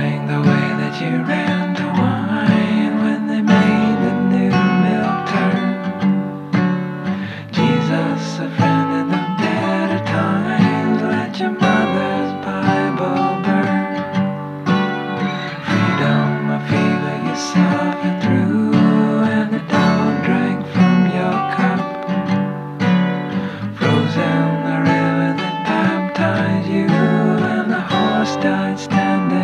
remembering the way that you ran to wine when they made the new milk turn. Jesus, a friend in the better times, let your mother's Bible burn. Freedom, a fever you suffered through, and the dog drank from your cup. Frozen the river that baptized you, and the horse died standing